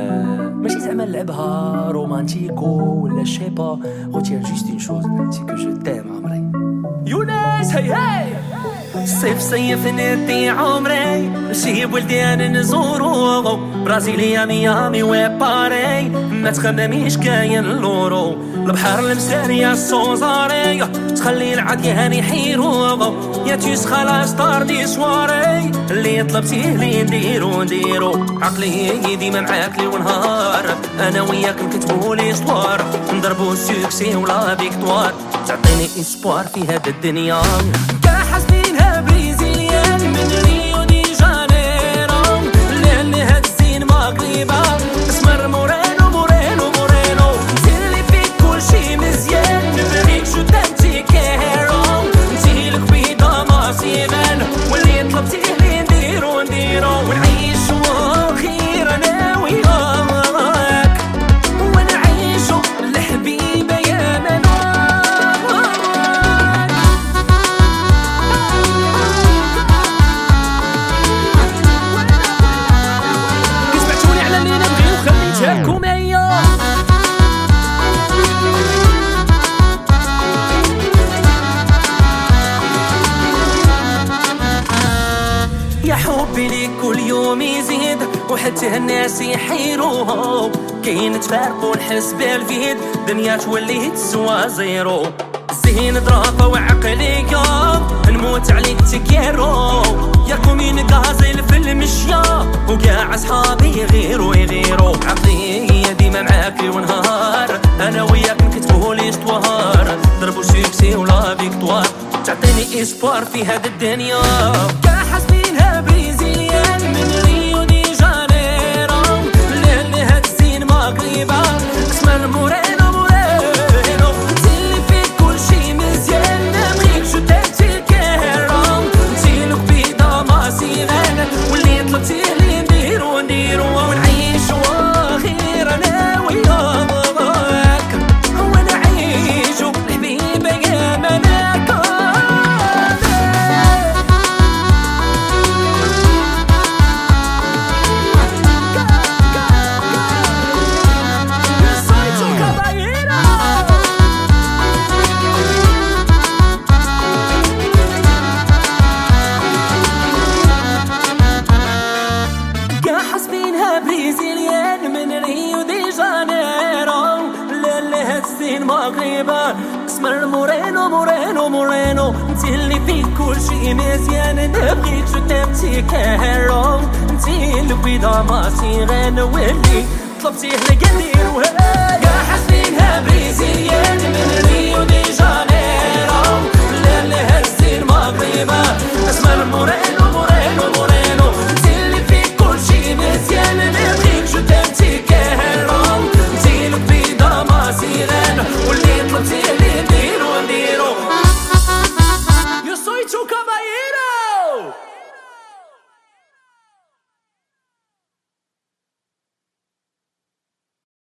ماشي زعما نلعبها رومانتيكو ولا شيبا. غوتير جوست اون شوز سي كو جو تيم عمري. يونس هاي هاي صيف صيف ندي عمري شي بلدان نزورو برازيليا ميامي وباري ما تخمميش كاين اللورو البحر المسارية السوزاري تخلي العديان يحيرو يا تيس خلاص طاردي سواري اللي طلبتيه لي نديرو عقلي ديما معاك ليل ونهار انا وياك نكتبو لي صوار نضربو السوكسي ولا فيكتوار تعطيني اسبوار في هاد الدنيا كحاسبينها بريزيليان من ريو دي جانيرو لان هاد الزين مغربة اسمر مورينو مورينو مورينو نسير لي فيك كلشي مزيان نبغيك شو تنتي كيرو نسي لك بيضا مصيغان واللي طلبتيه لي نديرو ونعيشو خير انا وياك ونعيشو الحبيبة يا مناك. سمعتوني على اللي نبغي وخليتكم هيا يا حبي ليك كل يوم يزيد وحتى الناس يحيروه كاين تفارقوا نحس بالفيد دنيا تولي تسوى زيرو زين ضرافة وعقلية نموت عليك تكيرو يا كومين غازل في المشيا وقاع صحابي يغيرو عقلي ديما معاك ليل ونهار انا وياك نكتبو لي ستوار ضربو سوكسي ولا فيكتوار تعطيني اسبوار في هاد الدنيا كحاسبينها بريزيليان من ريو دي جانيرو لان هاد الزين مغربة اسمر مورينو مورينو نسيلي فيك كلشي مزيان نبغيك شو تنتي كيرو نسيلك بيضا مصيغان واللي طلبتيه لي نديرو ونعيشو خير انا وياك ونعيشو الحبيبة يا مناك. حاسبينها بريزيليان من ريو دي جانيرو للي هالزين مغربة اسمر مورينو مورينو مورينو انتي اللي فيك كلشي مزيان نبغيك شو تبتي كيرو انتي اللي بيضا مصيغان واللي طلبتيه لي نديرو. حاسبينها بريزيليان من